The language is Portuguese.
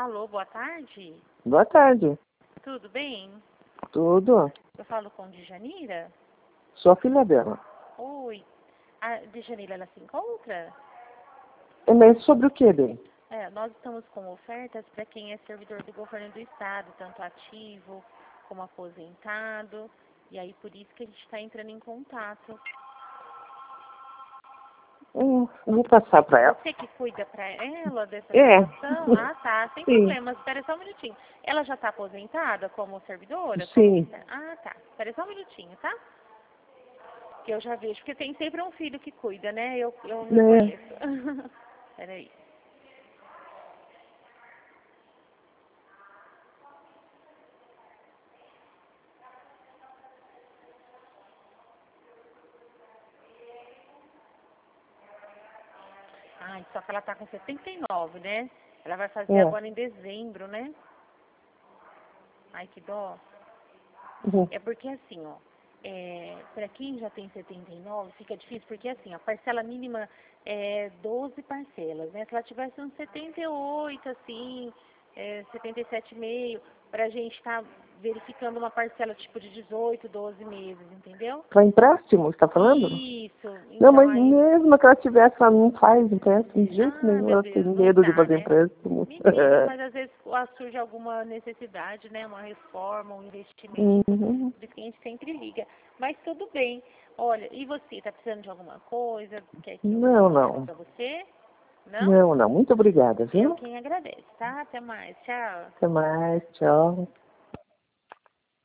Alô, boa tarde. Boa tarde. Tudo bem? Tudo. Eu falo com Djanira? Sou a filha dela. Oi. A Djanira, ela se encontra? Mas sobre o que, bem? Nós estamos com ofertas para quem é servidor do governo do estado, tanto ativo como aposentado. E aí, por isso que a gente está entrando em contato. Vou passar para ela. Você que cuida para ela dessa É. situação? Ah, tá. Sem Sim. problemas. Espera só um minutinho. Ela já está aposentada como servidora? Sim. Ah, tá. Espera só um minutinho, tá? Que eu já vejo. Porque tem sempre um filho que cuida, né? Eu não conheço. Peraí. Ai, só que ela tá com 79, né? Ela vai fazer agora em dezembro, né? Ai, que dó. É porque assim, ó, para quem já tem 79, fica difícil, porque assim, a parcela mínima é 12 parcelas, né? Se ela tivesse uns 78, assim, 77,5, pra gente estar verificando uma parcela tipo de 18, 12 meses, entendeu? Para empréstimo, você está falando? Isso. Não, Então, mas aí... mesmo que ela tivesse, ela não faz empréstimo de jeito nenhum. meu Ela Deus, tem não medo de dá, fazer né? empréstimo. Menina, mas às vezes surge alguma necessidade, né? Uma reforma, um investimento. Uhum. Por isso que a gente sempre liga. Mas tudo bem. Olha, e você? Tá precisando de alguma coisa? Quer que eu resolva pra você? Não? Não. Muito obrigada, Eu viu? quem agradeço, tá? Até mais. Tchau. Até mais. Tchau.